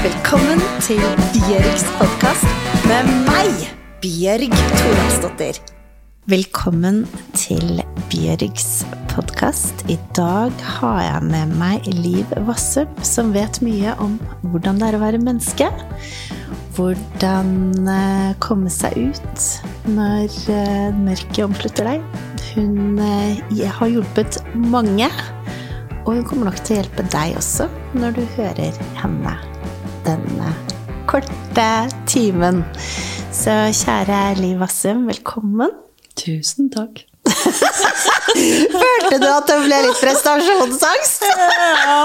Velkommen til Bjørgs podcast med meg, Bjørg Thoralfsdotter. Velkommen til Bjørgs podcast. I dag har jeg med meg Liv Vassum, som vet mye om hvordan det å være menneske. Hvordan komme seg ut når mørket omslutter deg. Hun har hjulpet mange, og hun kommer nok til å hjelpe deg også når du hører henne denne korte timen. Så kjære Liv Vassum, velkommen. Tusen takk. Følte du at det ble litt prestasjonsangst? Ja.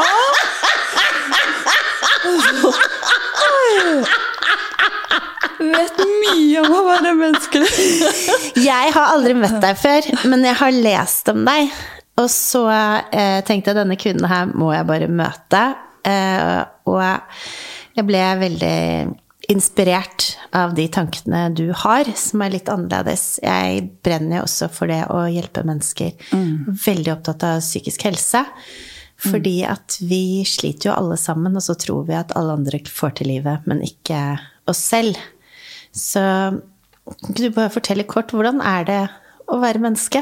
Du vet mye om å være menneskelig. Jeg har aldri møtt deg før, men jeg har lest om deg. Og så tenkte jeg, denne kvinnen her må jeg bare møte. Og jeg ble veldig inspirert av de tankene du har, som litt annerledes. Jeg brenner jo også for det å hjelpe mennesker. Veldig opptatt av psykisk helse. Fordi at vi sliter jo alle sammen, og så tror vi at alle andre får til livet, men ikke oss selv. Så kan du bare fortelle kort, hvordan det å være menneske?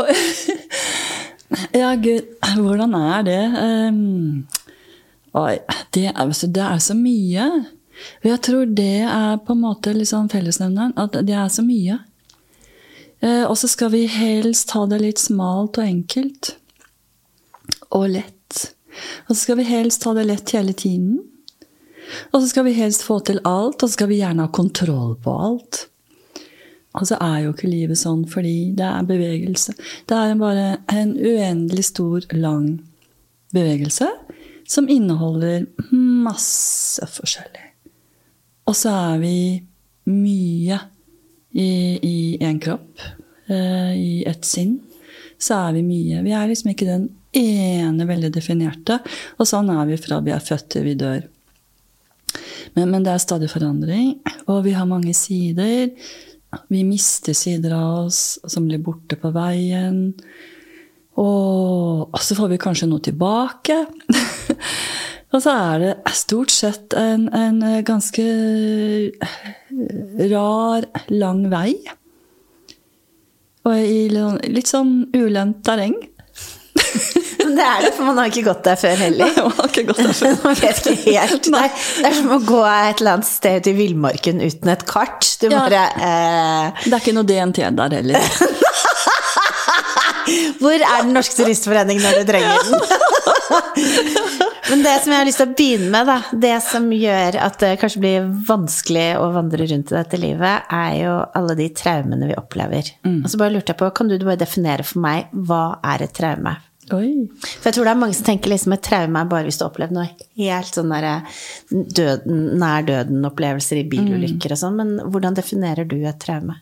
Ja, Gud, hvordan det? Det er så mye. Jeg tror det på en måte liksom fellesnevneren, at det så mye. Og så skal vi helst ha det litt smalt og enkelt. Og lett. Og så skal vi helst ha det lett hele tiden. Og så skal vi helst få til alt, og så skal vi gjerne ha kontroll på alt. Og så jo ikke livet sånn, fordi det bevegelse. Det bare en uendelig stor, lang bevegelse, som inneholder masse forskjellig. Og så vi mye i en kropp, i et sinn, så vi mye. Vi liksom ikke den ene veldig definerte, og sånn vi fra vi født til vi dør. Men det stadig forandring, og vi har mange sider. Vi mister sider av oss som blir borte på veien. Og så får vi kanskje noe tilbake. Og så det stort sett en ganske rar, lang vei. Og i litt sånn ulendt terreng. Men det for man har ikke gått der før heller. Nei, man har ikke gått der før. Man vet ikke helt. Det som å gå et eller annet sted i villmarken uten et kart. Du bare... Det ikke noe DNT der heller. Hvor den norske turistforening når du trenger den? Men det som jeg har lyst til å begynne med, da, det som gjør at det kanskje blir vanskelig å vandre rundt i dette livet, jo alle de traumene vi opplever. Og så bare lurte jeg på, kan du bare definere for meg, hva et traume? Oi. For jeg tror det mange som tenker liksom et traume bare hvis du har opplevd noe helt sånn nær døden opplevelser i bilulykker og sånn, men hvordan definerer du et traume?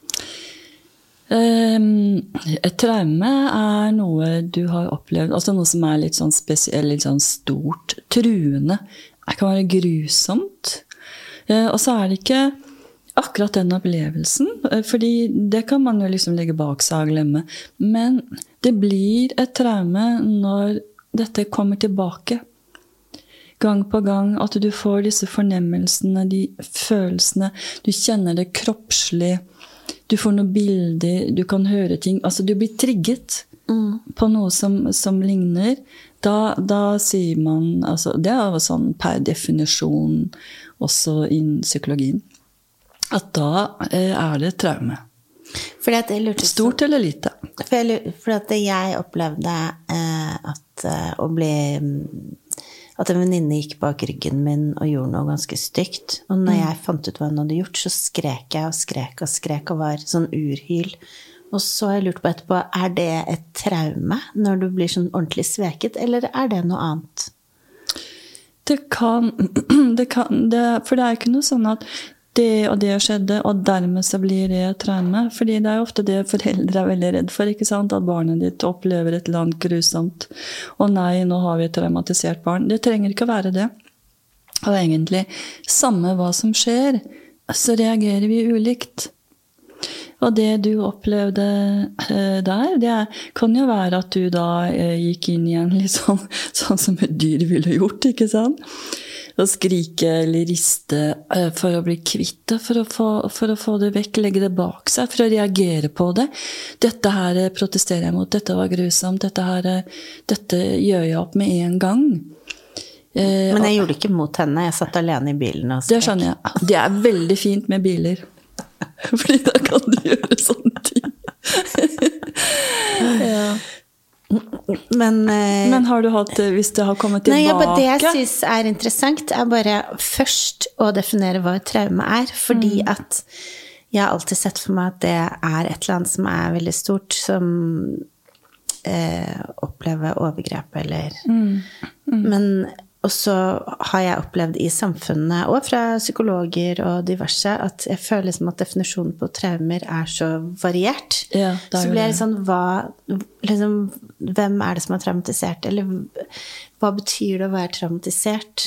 Et traume noe du har opplevd, altså noe som litt sånn spesielt, litt sånn stort, truende. Det kan være grusomt. Og så det ikke akkurat den opplevelsen, fordi det kan man jo liksom legge bak seg og glemme. Men det blir et traume når dette kommer tilbake. Gang på gang, at du får disse fornemmelsene, de følelsene, du kjenner det kroppslig, du får noen bilder, du kan høre ting, altså du blir trigget på noe som ligner. Da sier man, altså det jo sånn per definisjon også innen psykologien, at da det et traume. Stort eller lite? For at jeg opplevde at en venninne gikk bak ryggen min og gjorde noe ganske stygt. Og når jeg fant ut hva hun hadde gjort, så skrek jeg og skrek og skrek og var sånn urhyl. Og så har jeg lurt på etterpå, det et traume når du blir sånn ordentlig sveket, eller det noe annet? Det kan, for det ikke noe sånn at det og det skjedde, og dermed så blir det et traume. Fordi det jo ofte det foreldre veldig redd for, ikke sant? At barnet ditt opplever et eller annet grusomt. Og nei, nå har vi et traumatisert barn. Det trenger ikke å være det. Og egentlig, samme hva som skjer, så reagerer vi ulikt. Og det du opplevde der, det kan jo være at du da gikk inn igjen litt sånn som et dyr ville gjort, ikke sant? å skrike eller riste for å bli kvitt det, for å få det vekk, legge det bak seg, for å reagere på det. Dette her protesterer jeg mot, dette var grusomt, dette gjør jeg opp med en gang. Men jeg gjorde det ikke mot henne, jeg satt alene i bilen og skrek. Det skjønner jeg. Det er veldig fint med biler. Fordi da kan du gjøre sånne ting. Ja. Men har du hatt, hvis det har kommet tilbake? Nei, det jeg synes er interessant er bare først å definere hva et traume er, fordi at jeg har alltid sett for meg at det er et eller annet som er veldig stort, som opplever overgrep eller men også har jeg opplevd i samfunnet og fra psykologer og diverse at jeg føler liksom at definisjonen på traumer er så variert. Ja, så blir jeg liksom, hvem er det som er traumatisert? Eller hva betyr det å være traumatisert?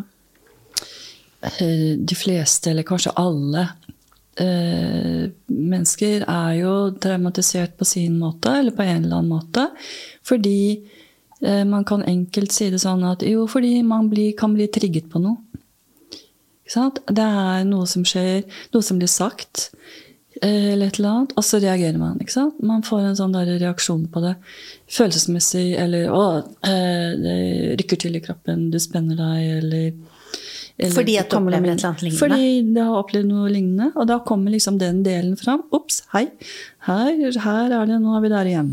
Og de fleste, eller kanskje alle mennesker er jo traumatisert på sin måte, eller på en eller annen måte, fordi man kan enkelt si det sånn at jo, fordi man kan bli trigget på noe. Ikke sant? Det er noe som skjer, noe som blir sagt, eller et eller annet, og så reagerer man. Ikke sant? Man får en sånn der reaksjon på det, følelsesmessig, eller det rykker til i kroppen, du spenner deg, eller fordi at du opplever et eller annet lignende? Fordi det har opplevd noe lignende, og da kommer liksom den delen fram. Ops, hei, her er det, nå er vi der igjen.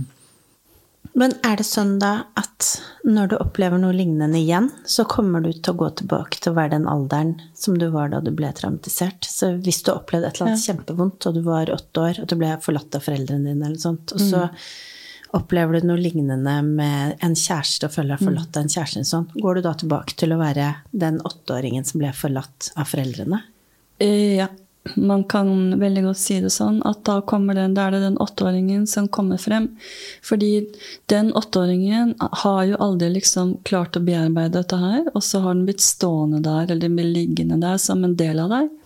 Men er det sånn da at når du opplever noe lignende igjen, så kommer du til å gå tilbake til å være den alderen som du var da du ble traumatisert? Så hvis du opplevde et eller annet kjempevondt, og du var 8 år, og du ble forlatt av foreldrene dine eller sånt, og så opplever du noe lignende med en kjæreste og føler deg forlatt av en kjæreste, sånn, går du da tilbake til å være den 8-åringen som ble forlatt av foreldrene? Ja. Man kan veldig godt si det sånn, at da er det den 8-åringen som kommer frem. Fordi den 8-åringen har jo aldri liksom klart å bearbeide dette her, og så har den blitt stående der, eller den blir liggende der som en del av deg.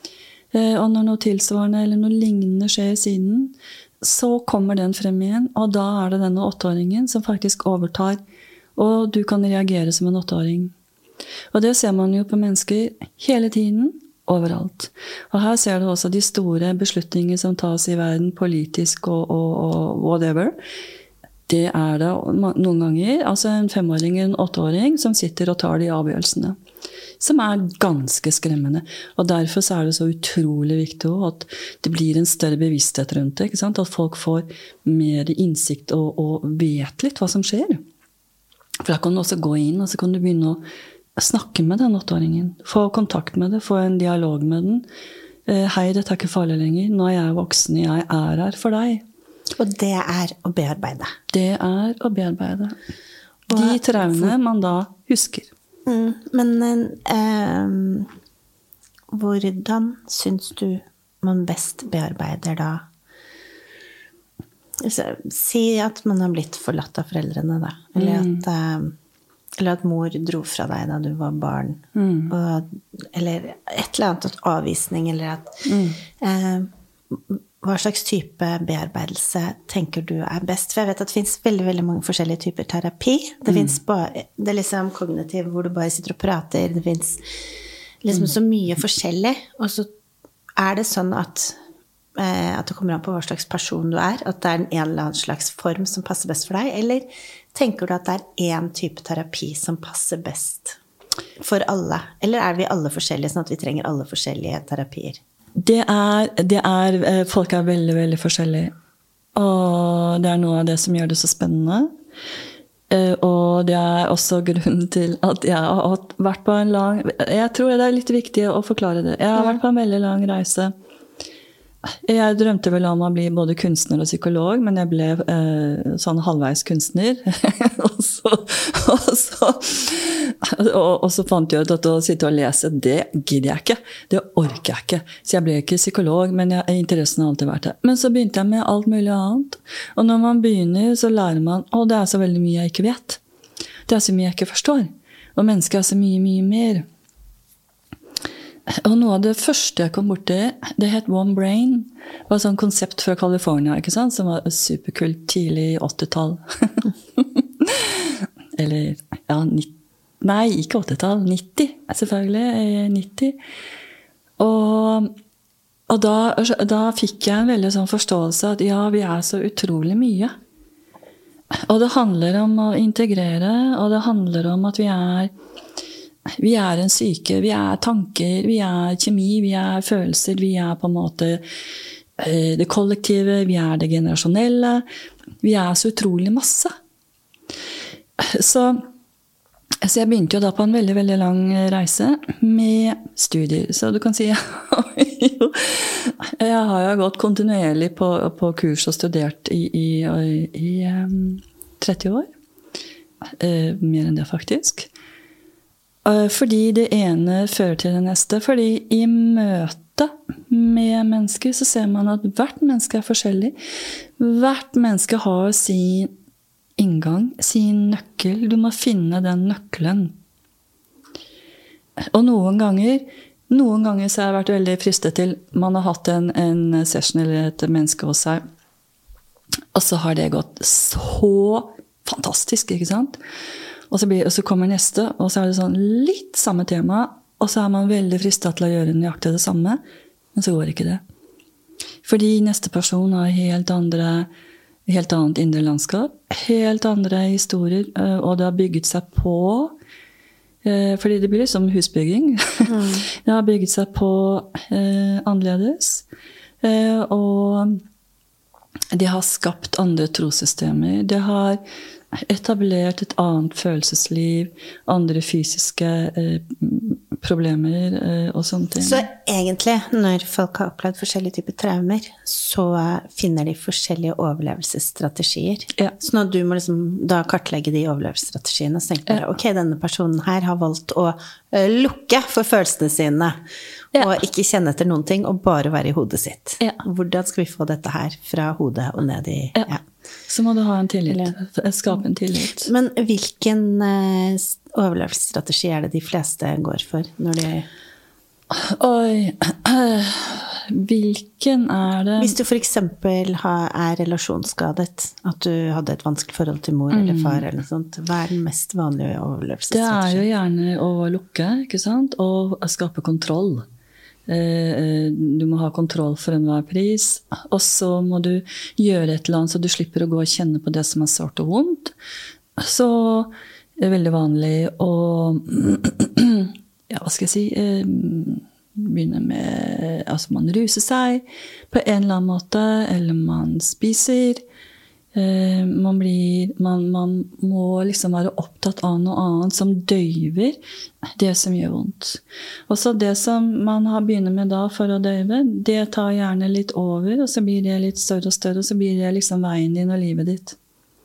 Og når noe tilsvarende eller noe lignende skjer siden, så kommer den frem igjen, og da er det denne 8-åringen som faktisk overtar, og du kan reagere som en 8-åring. Og det ser man jo på mennesker hele tiden, overalt. Og her ser du også de store beslutninger som tas i verden, politisk og whatever. Det er det noen ganger, altså en 5-åring, en 8-åring som sitter og tar de avgjørelsene, som er ganske skremmende. Og derfor så er det så utrolig viktig at det blir en større bevissthet rundt det, ikke sant? At folk får mer innsikt og vet litt hva som skjer. For da kan du også gå inn, og så kan du begynne å snakke med den 8-åringen, få kontakt med det, få en dialog med den. Hei, dette er ikke farlig lenger. Nå er jeg voksen, jeg er her for deg. Og det er å bearbeide. Det er å bearbeide. De traumene man da husker. Men hvordan synes du man best bearbeider da? Si at man har blitt forlatt av foreldrene da, eller at mor dro fra deg da du var barn, eller et eller annet avvisning, eller at hva slags type bearbeidelse tenker du er best? For jeg vet at det finnes veldig, veldig mange forskjellige typer terapi. Det finnes det er liksom kognitiv, hvor du bare sitter og prater, det finnes liksom så mye forskjellig, og så er det sånn at det kommer an på hva slags person du er, at det er en eller annen slags form som passer best for deg, eller tenker du at det er en type terapi som passer best for alle? Eller er vi alle forskjellige, sånn at vi trenger alle forskjellige terapier? Folk er veldig, veldig forskjellige. Og det er noe av det som gjør det så spennende. Og det er også grunnen til at jeg har vært på en lang... Jeg tror det er litt viktig å forklare det. Jeg har vært på en veldig lang reise. Jeg drømte vel om å bli både kunstner og psykolog, men jeg ble sånn halvveis kunstner. og så fant jeg ut at å sitte og lese, det gidder jeg ikke. Det orker jeg ikke. Så jeg ble ikke psykolog, men interessen har alltid vært det. Men så begynte jeg med alt mulig annet. Og når man begynner, så lærer man, det er så veldig mye jeg ikke vet. Det er så mye jeg ikke forstår. Og mennesker er så mye, mye mer. Og noe av det første jeg kom bort til, det het One Brain. Det var et sånt konsept fra California, ikke sant? Som var superkult tidlig 80-tall. Eller, Nei, ikke 80-tall, 90, selvfølgelig, 90. Og da fikk jeg en veldig sånn forståelse at ja, vi så utrolig mye. Og det handler om å integrere, og det handler om at vi en syke, vi tanker, vi kjemi, vi følelser, vi på en måte det kollektive, vi det generasjonelle, vi så utrolig masse. Så jeg begynte jo da på en veldig, veldig lang reise med studier. Så du kan si, jeg har jo gått kontinuerlig på kurs og studert i 30 år. Mer enn det faktisk. Fordi det ene fører til det neste. Fordi i møte med mennesker så ser man at hvert menneske forskjellig. Hvert menneske har sin inngang, sin nøkkel. Du må finne den nøkkelen. Og noen ganger så har jeg vært veldig fristet til, man har hatt en session eller et menneske hos seg, og så har det gått så fantastisk, ikke sant? Og så kommer neste, og så det sånn litt samme tema, og så man veldig fristet til å gjøre nøyaktig det samme, men så går ikke det. Fordi neste person har helt annet indre landskap, helt andre historier, og det har bygget seg på, fordi det blir liksom husbygging. Det har bygget seg på annerledes, og de har skapt andre trossystemer. Det har etablert et annet følelsesliv, andre fysiske problemer og sånne ting. Så egentlig, når folk har opplevd forskjellige typer traumer, så finner de forskjellige overlevelsesstrategier. Ja. Så når du må liksom da kartlegge de overlevelsesstrategiene, så tenker du, ok, denne personen her har valgt å lukke for følelsene sine, og ikke kjenne etter noen ting, og bare være i hodet sitt. Ja. Hvordan skal vi få dette her fra hodet og ned i... Ja. Så må du ha en tillit, skape en tillit. Men hvilken overlevelsesstrategi det de fleste går for når de... Oi, hvilken det? Hvis du for eksempel relasjonsskadet, at du hadde et vanskelig forhold til mor eller far eller noe sånt, hva den mest vanlige overlevelsesstrategi? Det jo gjerne å lukke, ikke sant? Og skape kontroll. Du må ha kontroll for enhver pris, og så må du gjøre et eller annet så du slipper å gå og kjenne på det som sårt og vondt. Så det veldig vanlig å ja, hva skal jeg si, begynne med, altså man ruser seg på en eller annen måte, eller man spiser. Man må liksom være opptatt av noe annet som døyver det som gjør vondt. Og så det som man har begynner med da for å døyve, det tar gjerne litt over, og så blir det litt større og større, og så blir det liksom veien din og livet ditt.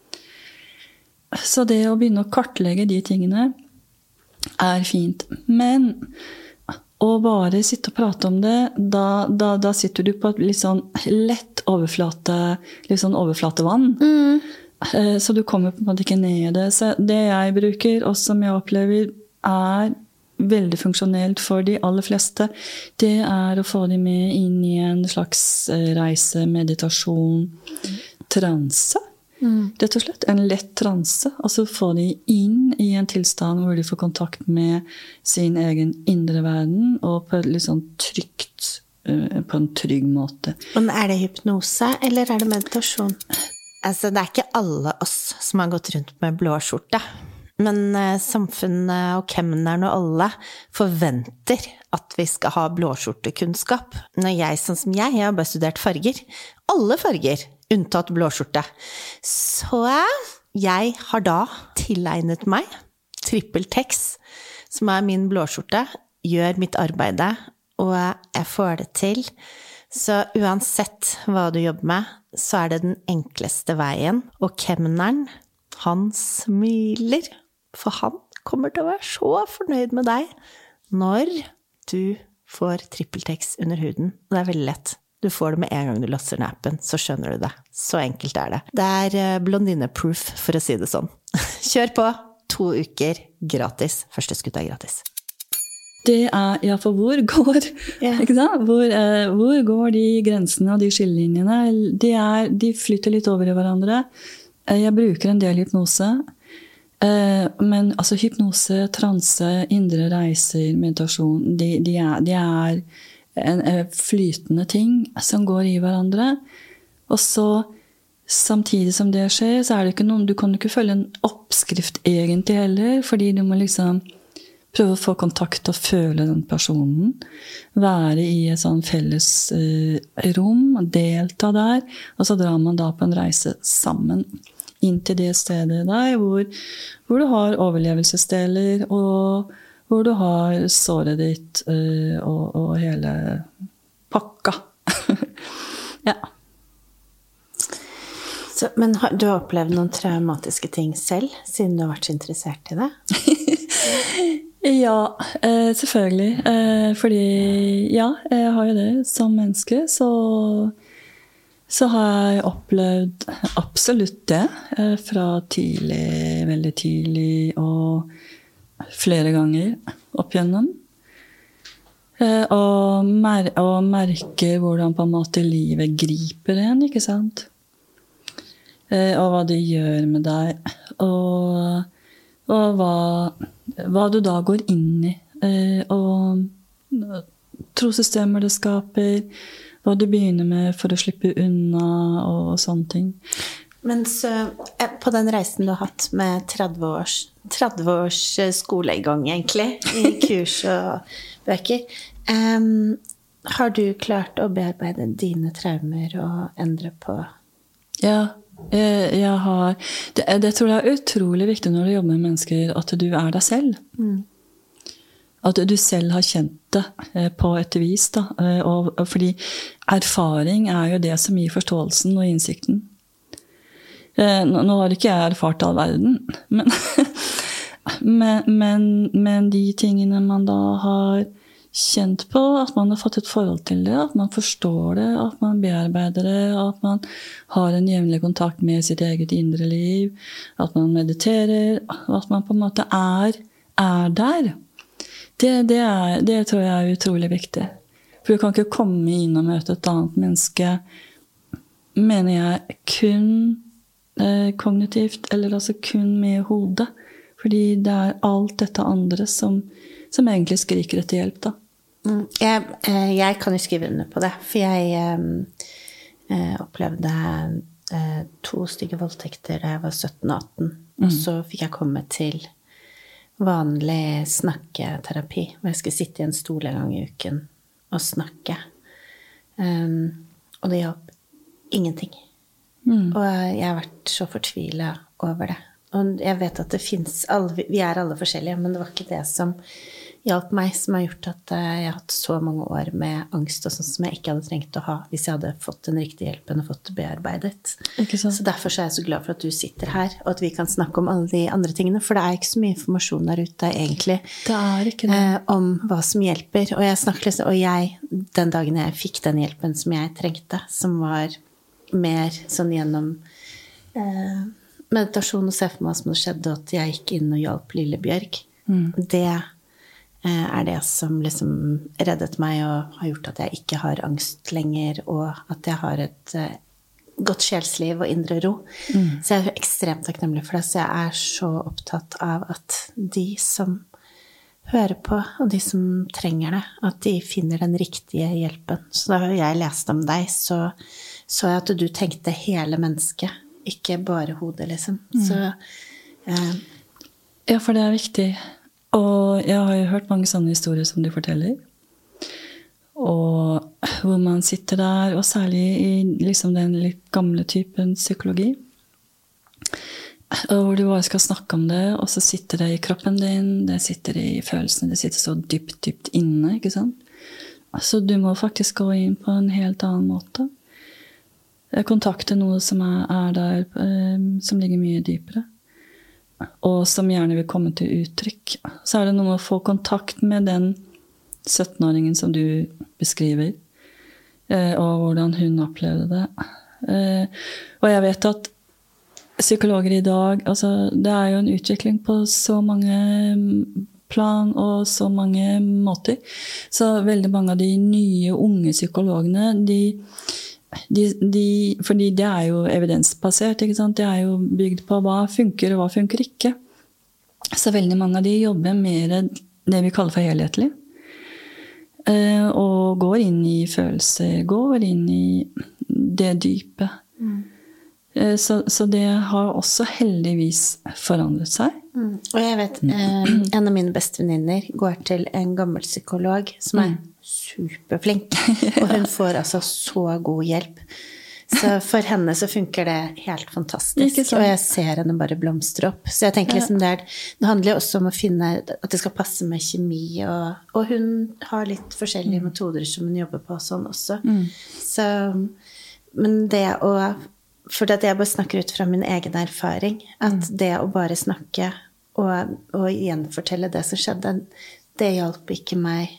Så det å begynne å kartlegge de tingene fint. Men å bare sitte og prate om det, da sitter du på et litt sånn lett litt sånn overflatevann. Så du kommer på en måte ikke ned i det. Så det jeg bruker, og som jeg opplever, veldig funksjonelt for de aller fleste, det å få de med inn i en slags reise, meditasjon, transe. Rett og slett, en lett transe. Altså få de inn i en tilstand hvor de får kontakt med sin egen indre verden, og på litt sånn trygt, på en trygg måte. Men det hypnose, eller det meditasjon? Altså, det ikke alle oss som har gått rundt med blåskjorte, men samfunnet og kemneren og alle forventer at vi skal ha blåskjortekunnskap. Når jeg, sånn som jeg har bare studert farger. Alle farger, unntatt blåskjorte. Så jeg har da tilegnet meg TrippelTex, som min blåskjorte, gjør mitt arbeide, og jeg får det til. Så uansett hva du jobber med, så det den enkleste veien. Og kemneren, han smiler, for han kommer til å være så fornøyd med deg når du får TrippelTex under huden. Det veldig lett. Du får det med en gang du laster ned appen, så skjønner du det. Så enkelt det. Det blondine-proof, for å si det sånn. Kjør på, 2 uker gratis. Første skutt gratis. Det ja, for hvor går, ikke sant? Hvor går de grensene og de skillelinjene? De flytter litt over i hverandre. Jeg bruker en del hypnose. Men altså hypnose, transe, indre reiser, meditasjon, de er en flytende ting som går i hverandre. Og så, samtidig som det skjer, så er det ikke noen, du kan ikke følge en oppskrift egentlig heller, fordi du må liksom prøve å få kontakt og føle den personen. Være i et sånn felles rom, delta der, og så drar man da på en reise sammen inn til det stedet der, hvor du har overlevelsesdeler, og hvor du har såret ditt og hele pakka. Ja. Så, men du har opplevd noen traumatiske ting selv, siden du har vært så interessert i det? Ja, selvfølgelig. Fordi, ja, jeg har jo det som menneske, så har jeg opplevd absolutt det fra tidlig, veldig tidlig, og flere ganger opp igjennom. Og merke hvordan på en måte livet griper en, ikke sant? Og hva det gjør med deg, og hva du da går inn i, og trosystemer det skaper, hva du begynner med for å slippe unna, og sånne ting. Men så, på den reisen du har hatt med 30 års skole i gang, egentlig, i kurs og bøker, har du klart å bearbeide dine traumer og endre på? Ja, jeg har. Det tror jeg er utrolig viktig når du jobber med mennesker, at du er deg selv. At du selv har kjent det på et vis. Da. Og fordi erfaring er jo det som gir forståelsen og innsikten. Nå har ikke jeg erfart all verden, men de tingene man da har kjent på, at man har fått et forhold til det, at man forstår det, at man bearbeider det, at man har en jevnlig kontakt med sitt eget indre liv, at man mediterer, at man på en måte er der. Det tror jeg er utrolig viktig. For du kan ikke komme inn og møte et annet menneske, mener jeg, kun kognitivt, eller altså kun med hodet. Fordi det er alt dette andre som egentlig skriker etter hjelp, da. Jeg kan jo skrive under på det, for jeg opplevde 2 stygge voldtekter da jeg var 17 og 18. Og så fikk jeg komme til vanlig snakketerapi, hvor jeg skulle sitte i en stol en gang i uken og snakke. Og det hjalp ingenting. Og jeg har vært så fortvilet over det. Og jeg vet at det finnes, vi er alle forskjellige, men det var ikke det som hjalp meg, som har gjort at jeg har hatt så mange år med angst og sånn som jeg ikke hadde trengt å ha hvis jeg hadde fått den riktige hjelpen og fått det bearbeidet. Så derfor er jeg så glad for at du sitter her, og at vi kan snakke om alle de andre tingene, for det er ikke så mye informasjon der ute egentlig det er ikke det. Om hva som hjelper. Og jeg snakker liksom, den dagen jeg fikk den hjelpen som jeg trengte, som var mer sånn gjennom meditasjon og se for meg som det skjedde, at jeg gikk inn og hjalp lille Bjørg. Det er det som liksom reddet meg og har gjort at jeg ikke har angst lenger, og at jeg har et godt sjelsliv og indre ro. Så jeg er ekstremt takknemlig for det, så jeg er så opptatt av at de som hører på, og de som trenger det, at de finner den riktige hjelpen. Så da jeg leste om deg, så jeg at du tenkte hele mennesket, ikke bare hodet, liksom. Så, ja, for det er viktig. Og jeg har jo hørt mange sånne historier som du forteller. Og hvor man sitter der, og særlig i liksom den litt gamle typen psykologi, og hvor du bare skal snakke om det, og så sitter det i kroppen din, det sitter i følelsene, det sitter så dypt, dypt inne, ikke sant? Så du må faktisk gå inn på en helt annen måte. Kontakte noe som er der, som ligger mye dypere, og som gjerne vil komme til uttrykk. Så er det noe med å få kontakt med den 17-åringen som du beskriver, og hvordan hun opplevde det. Og jeg vet at psykologer i dag, altså det er jo en utvikling på så mange plan og så mange måter. Så veldig mange av de nye, unge psykologene, fordi det er jo evidensbasert, ikke sant? Det er jo bygd på hva funker og hva funker ikke. Så veldig mange av de jobber mer det vi kaller for helhetlig. Og går inn i følelser, går inn i det dype. Så det har også heldigvis forandret seg. Og jeg vet, en av mine beste venninner går til en gammel psykolog som superflink, og hun får altså så god hjelp. Så for henne så funker det helt fantastisk, og jeg ser henne bare blomstre opp. Så jeg tenker liksom det handler jo også om å finne at det skal passe med kjemi, og hun har litt forskjellige metoder som hun jobber på sånn også. Så, men det for at jeg bare snakker ut fra min egen erfaring, at det å bare snakke og gjenfortelle det som skjedde, det hjalp ikke meg.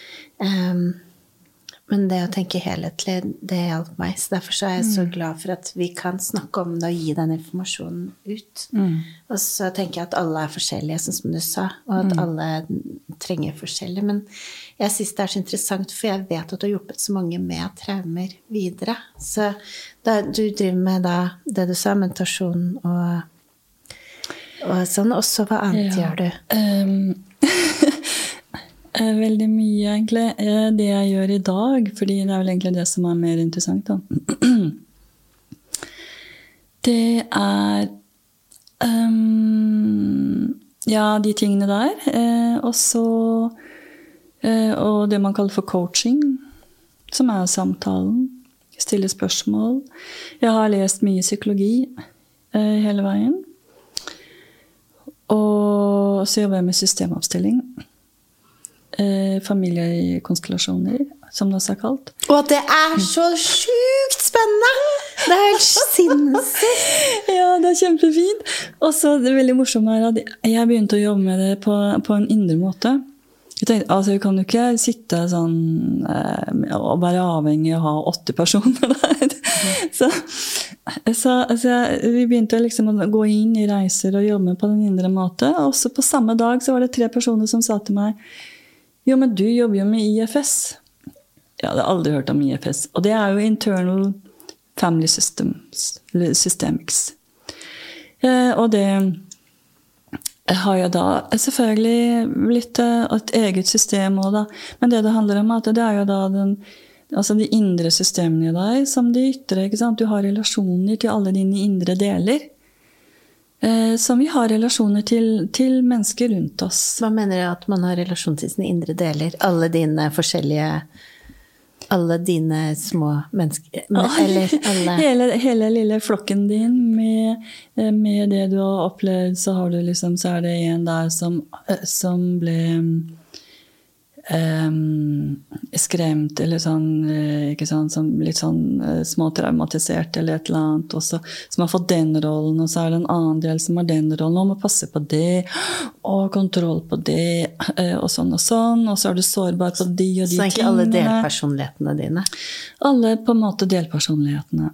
Men det å tenke helhetlig, det hjalp meg. Så derfor så er jeg så glad for at vi kan snakke om det og gi den informasjonen ut. Og så tenker jeg at alle er forskjellige, sånn som du sa, og at alle trenger forskjellig. Men jeg synes det er så interessant, for jeg vet at du har hjulpet så mange med traumer videre. Så du driver med det du sa, meditasjon og sånn. Og så hva annet gjør du? Veldig mye, egentlig. Det jeg gjør i dag, fordi det er vel egentlig det som er mer interessant, da. Det er de tingene der. Og så og det man kaller for coaching, som er samtalen. Stille spørsmål. Jeg har lest mye psykologi hele veien. Og så jobber jeg med systemoppstilling. Familiekonstellasjoner, som det også er kalt. Og det er så sjukt spennende! Det er helt sinnssykt! Ja, det er kjempefint. Og så det veldig morsomt er at jeg begynte å jobbe med det på en indre måte. Jeg tenkte, altså, vi kan jo ikke sitte sånn og være avhengig av å ha 8 personer der. Så vi begynte liksom å gå inn i reiser og jobbe på den indre måte. Og så på samme dag så var det 3 personer som sa til meg: jo, men du jobber jo med IFS. Jeg hadde aldri hørt om IFS. Og det er jo Internal Family Systemics. Og det har jo da selvfølgelig blitt et eget system også da. Men det handler om at det er jo da de indre systemene i deg som de ytre, ikke sant? Du har relasjoner til alle dine indre deler. Som vi har relasjoner til mennesker rundt oss. Hva mener du at man har relasjon til sine indre deler? Alle dine små mennesker? Eller alle? Hele lille flokken din med det du har opplevd, så har du liksom, så er det en der som ble skremt, eller sånn, ikke sant, som litt sånn småtraumatisert eller et eller annet, også, som har fått den rollen, og så er det en annen del som har den rollen, og må passe på det, og kontroll på det, og så er du sårbar på de og de tingene. Så ikke alle delpersonlighetene dine? Alle på en måte delpersonlighetene.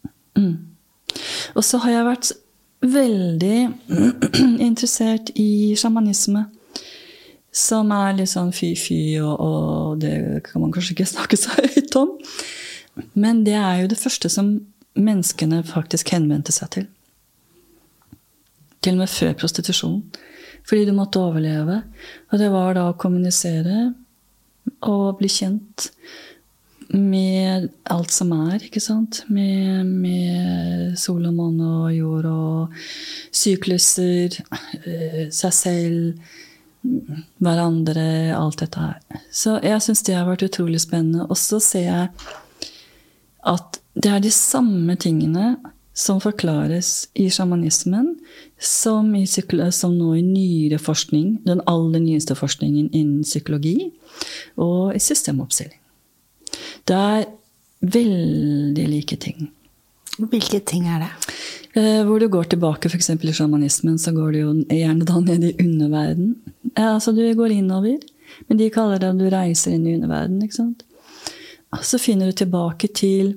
Og så har jeg vært veldig interessert i shamanisme, som er litt sånn fy-fy, og det kan man kanskje ikke snakke så høyt om. Men det er jo det første som menneskene faktisk henvendte seg til. Til og med før prostitusjon. Fordi du måtte overleve. Og det var da å kommunisere og bli kjent med alt som er, ikke sant? Med sol og måne og jord og sykluser, seg selv, hverandre, alt dette her. Så jeg synes det har vært utrolig spennende. Og så ser jeg at det er de samme tingene som forklares i shamanismen, som nå i nyere forskning, den aller nyeste forskningen innen psykologi, og i systemoppstilling. Det er veldig like ting. Hvilke ting er det? Hvor du går tilbake, for eksempel i shamanismen, så går du jo gjerne da ned i underverden. Altså du går innover, men de kaller det at du reiser inn i underverden, ikke sant? Så finner du tilbake til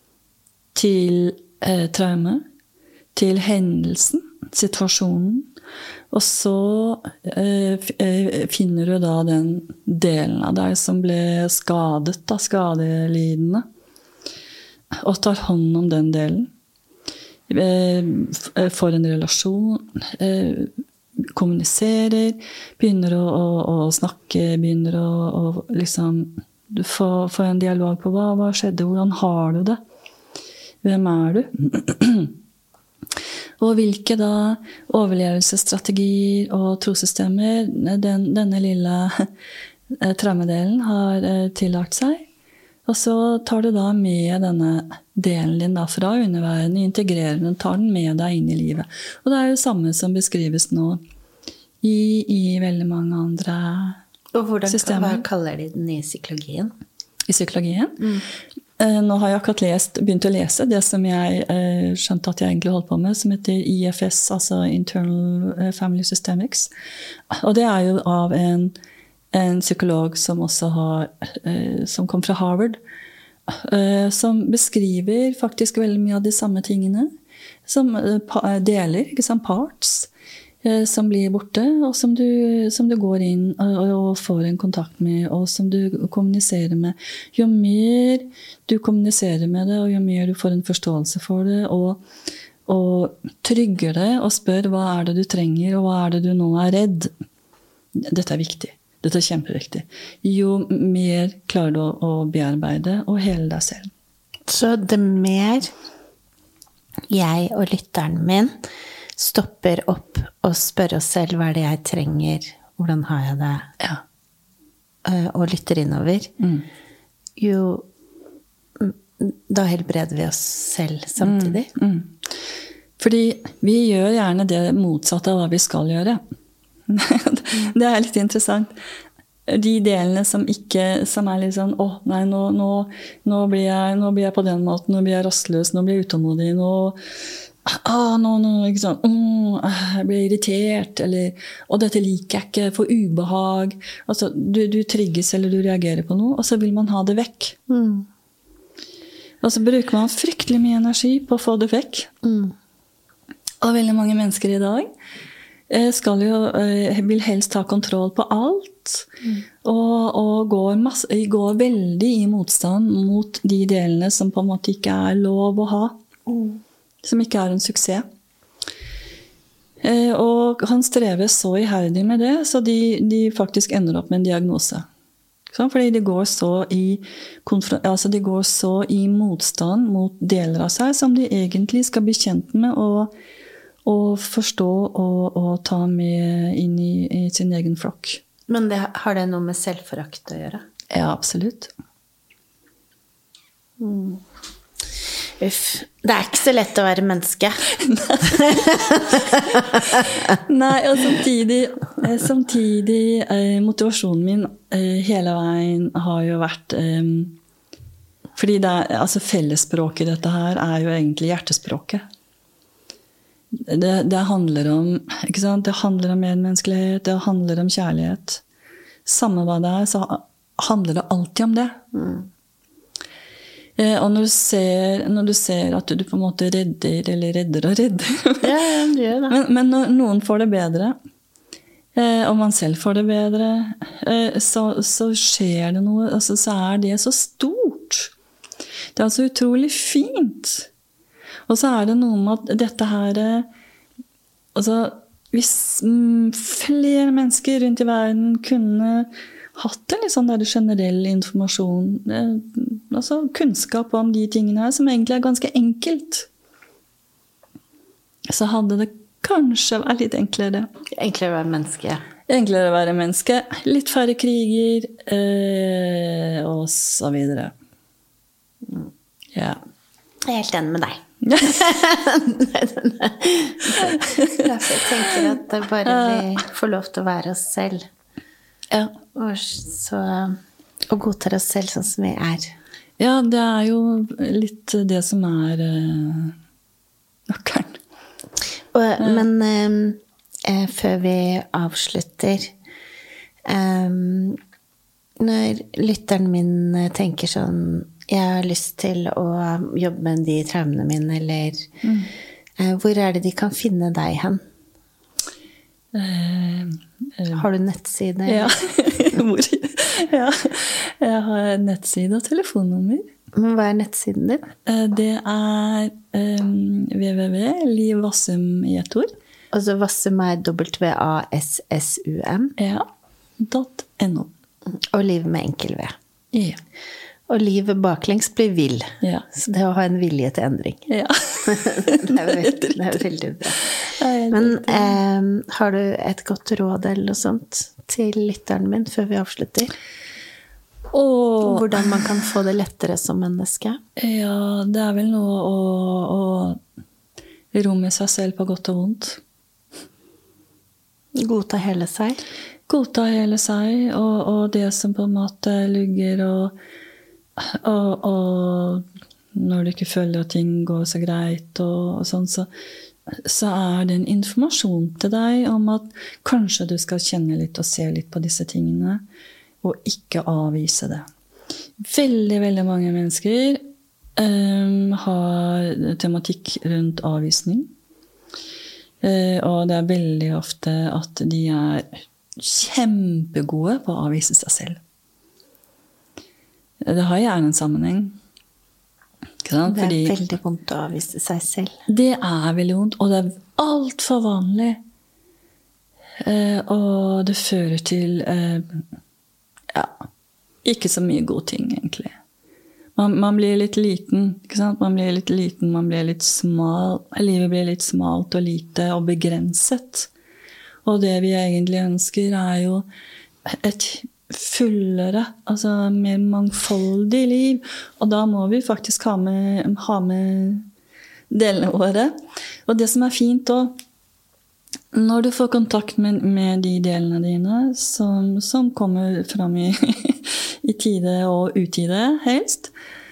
traume, til hendelsen, situasjonen, og så finner du da den delen av deg som ble skadet, da, skadelidende, og tar hånd om den delen. For en relasjon, kommuniserer, begynner å snakke, begynner å liksom få en dialog på hva skjedde, hvordan har du det, hvem er du? Og hvilke da overlevelsesstrategier og trosystemer denne lille traumedelen har tillagt seg. Og så tar du da med denne delen din da fra underverdenen, integrerer den, tar den med deg inn i livet. Og det det samme som beskrives nå i veldig mange andre systemer. Hva kaller de den nye psykologien? I psykologien? Nå har jeg akkurat begynt å lese det som jeg skjønte at jeg egentlig holdt på med, som heter IFS, altså Internal Family Systemics. Og det jo av en psykolog som også som kom fra Harvard, som beskriver faktisk veldig mye av de samme tingene, som deler, ikke sant, parts, som blir borte, og som du går inn og får en kontakt med, og som du kommuniserer med. Jo mer du kommuniserer med det, og jo mer du får en forståelse for det, og trygger det, og spør hva det du trenger, og hva det du nå redd. Dette viktig. Dette kjempeviktig. Jo mer klarer du å bearbeide og hele deg selv. Så det mer jeg og lytteren min stopper opp og spør oss selv hva det jeg trenger, hvordan har jeg det, og lytter innover, jo da helbreder vi oss selv samtidig. Fordi vi gjør gjerne det motsatte av hva vi skal gjøre. Det litt interessant. De delene som litt sånn, nei, nå blir jeg på den måten, nå blir jeg rastløs, nå blir jeg utålmodig, nå ikke sånn, jeg blir irritert, og dette liker jeg ikke, for ubehag. Altså, du trigges eller du reagerer på noe, og så vil man ha det vekk. Og så bruker man fryktelig mye energi på å få det vekk. Og veldig mange mennesker i dag vil helst ta kontroll på alt, og går veldig i motstand mot de delene som på en måte ikke lov å ha, som ikke en suksess. Og han strever så iherdig med det, så de faktisk ender opp med en diagnose. Fordi de går så i motstand mot deler av seg som de egentlig skal bli kjent med og forstå og ta med inn i sin egen flokk. Men har det noe med selvforakt å gjøre? Ja, absolutt. Uff, det ikke så lett å være menneske. Nei, og samtidig motivasjonen min hele veien har jo vært fordi altså fellesspråket i dette her jo egentlig hjertespråket. Det handler om, ikke sant? Det handler om medmenneskelighet, det handler om kjærlighet. Samme hva det så handler det alltid om det. Og når du ser at du på en måte redder og redder. Ja, du gjør det. Men når noen får det bedre, og man selv får det bedre, så skjer det noe, altså, så det så stort. Det så utrolig fint. Og så det noe med at dette her, altså, hvis flere mennesker rundt i verden kunne hatt en litt sånn der generell informasjon, altså kunnskap om de tingene her, som egentlig ganske enkelt, så hadde det kanskje vært litt enklere. Enklere å være menneske. Enklere å være menneske. Litt færre kriger, og så videre. Ja. Jeg helt enig med deg. Derfor jeg tenker at det bare vi får lov til å være oss selv. Ja. Og godtar oss selv sånn som vi Ja, det jo litt det som nøkkelen. Men før vi avslutter, når lytteren min tenker sånn, jeg har lyst til å jobbe med de traumene mine, eller hvor det de kan finne deg hen? Har du nettside? Ja. Ja, jeg har nettside og telefonnummer. Men hva nettsiden din? Det www.livvassum i ett ord Altså Vassum WASSUM. Ja, .no. Og liv med enkel V. Ja. Og livet baklengs blir vill. Ja. Så det å ha en vilje til endring. Ja. det er veldig bra. Men har du et godt råd eller noe sånt til lytteren min før vi avslutter? Hvordan man kan få det lettere som menneske? Ja, det er vel noe å romme seg selv på godt og vondt. Godta hele seg? Godta hele seg, og det som på en måte ligger, og når du ikke føler at ting går så greit, og sånn, så er det en informasjon til deg om at kanskje du skal kjenne litt og se litt på disse tingene, og ikke avvise det. Veldig, veldig mange mennesker har tematikk rundt avvisning. Og det er veldig ofte at de er kjempegode på å avvise seg selv. Det har gjerne en sammenheng. Det er veldig vondt å avvise seg selv. Det er veldig vondt, og det er alt for vanlig. Og det fører til ikke så mye gode ting, egentlig. Man blir litt liten, ikke sant? Man blir litt liten, man blir litt smal. Livet blir litt smalt og lite og begrenset. Og det vi egentlig ønsker er jo et fullere, altså mer mangfoldig liv. Og da må vi faktisk ha med delene våre. Og det som er fint også, når du får kontakt med de delene dine som kommer fram i tide og utide helst,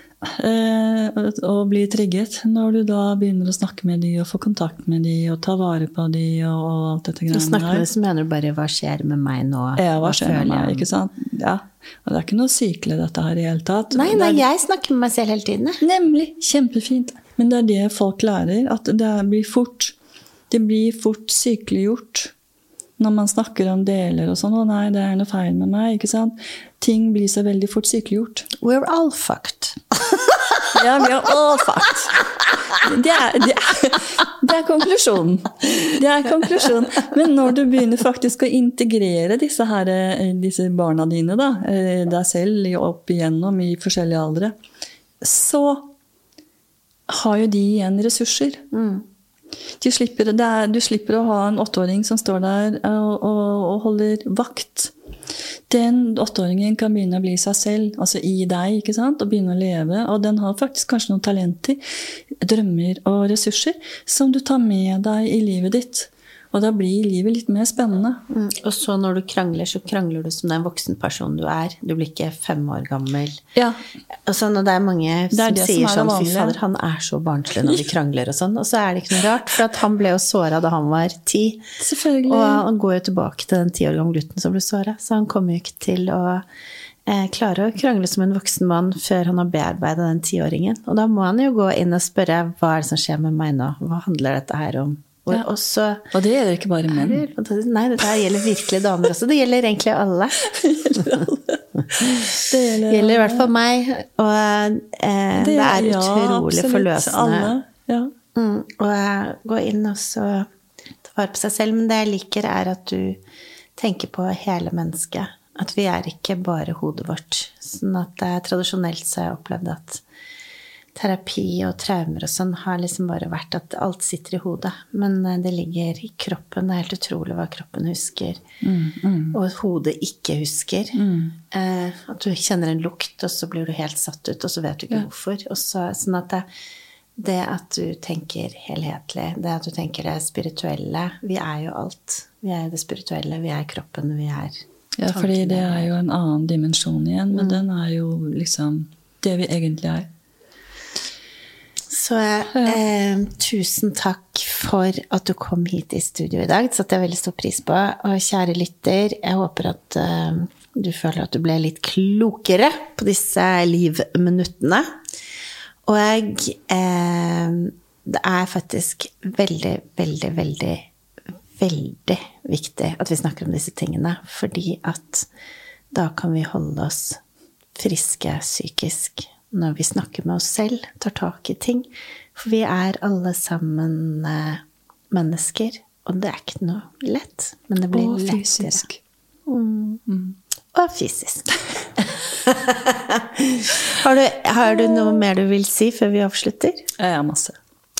og blir trigget når du da begynner å snakke med de og få kontakt med de og ta vare på de og alt dette greiene der. Å snakke med de, så mener du bare hva skjer med meg nå? Ja, hva skjer med meg, ikke sant? Ja, og det er ikke noe sykelig dette her i hele tatt. Nei, jeg snakker med meg selv hele tiden. Nemlig, kjempefint. Men det er det folk lærer, at det blir fort sykeliggjort når man snakker om deler og sånn. Å nei, det er noe feil med meg, ikke sant? Ting blir så veldig fort sykeliggjort. We're all fucked. Ja, we are all fucked. Det er konklusjonen. Det er konklusjonen. Men når du begynner faktisk å integrere disse barna dine, da, deg selv opp igjennom i forskjellige aldre, så har jo de igjen ressurser. Du slipper å ha en 8-åring som står der og holder vakt. Den 8-åringen kan begynne å bli seg selv, altså i deg, ikke sant? Og begynne å leve, og den har faktisk kanskje noen talenter, drømmer og ressurser som du tar med deg i livet ditt. Og da blir livet litt mer spennende. Og så når du krangler, så krangler du som den voksen person du er. Du blir ikke 5 år gammel. Ja. Og så når det er mange som sier sånn, fy fader, han er så barnslig når vi krangler og sånn. Og så er det ikke noe rart, for at han ble jo såret da han var 10. Selvfølgelig. Og han går jo tilbake til den 10 år gamle gutten som ble såret. Så han kommer jo ikke til å klare å krangle som en voksen mann før han har bearbeidet den 10-åringen. Og da må han jo gå inn og spørre, hva er det som skjer med meg nå? Hva handler dette her om? Ja. Og det gjelder ikke bare menn. Nei, dette gjelder virkelig damer også. Det gjelder egentlig alle. Det gjelder i hvert fall meg. Og det er utrolig forløsende. Ja. Og gå inn og så ta vare på seg selv. Men det jeg liker er at du tenker på hele mennesket. At vi er ikke bare hodet vårt. Sånn at tradisjonelt så har jeg opplevd at terapi og traumer og sånn har liksom bare vært at alt sitter i hodet. Men det ligger i kroppen. Det er helt utrolig hva kroppen husker. Og hodet ikke husker. At du kjenner en lukt, og så blir du helt satt ut, og så vet du ikke hvorfor. Og så, sånn at det at du tenker helhetlig, det at du tenker det spirituelle, vi er jo alt. Vi er det spirituelle, vi er kroppen, vi er tankene. Ja, fordi det er jo en annen dimensjon igjen, men den er jo liksom det vi egentlig er. Så tusen takk for at du kom hit i studio i dag. Det satte jeg veldig stor pris på. Og kjære lytter, jeg håper at du føler at du ble litt klokere på disse livminuttene. Og det er faktisk veldig, veldig, veldig, veldig viktig at vi snakker om disse tingene. Fordi at da kan vi holde oss friske psykisk når vi snakker med oss selv, tar tak i ting. For vi er alle sammen mennesker, Og det ikke noe lett, men det blir lettere. Fysisk. Og fysisk. Har du noe mer du vil si før vi avslutter? Jeg har masse.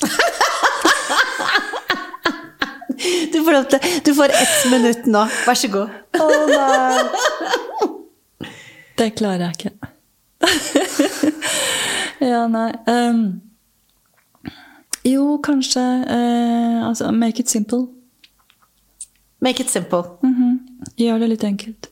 Du får 1 minutt nå. Vær så god. Nei. Det klarer jeg ikke. Ja, nei. Jo, kanskje altså, make it simple. Make it simple. Gjør det litt enkelt.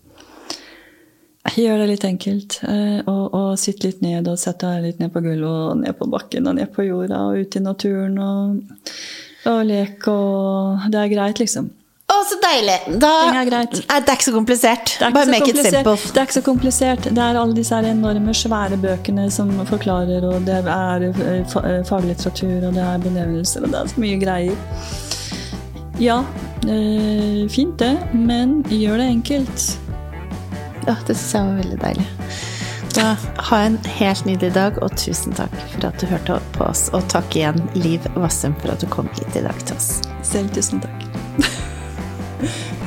Og sitt litt ned, og sett deg litt ned på gulvet, og ned på bakken, og ned på jorda, og ut i naturen, og lek, og det greit, liksom. Å, så deilig! Ting greit. Det ikke så komplisert. Bare make it simple. Det ikke så komplisert. Det alle disse enorme, svære bøkene som forklarer, og det faglitteratur, og det benevnelser, og det så mye greier. Ja, fint det, men gjør det enkelt. Ja, det synes jeg var veldig deilig. Da, ha en helt nydelig dag, og tusen takk for at du hørte på oss. Og takk igjen, Liv Vassum, for at du kom hit i dag til oss. Selv tusen takk.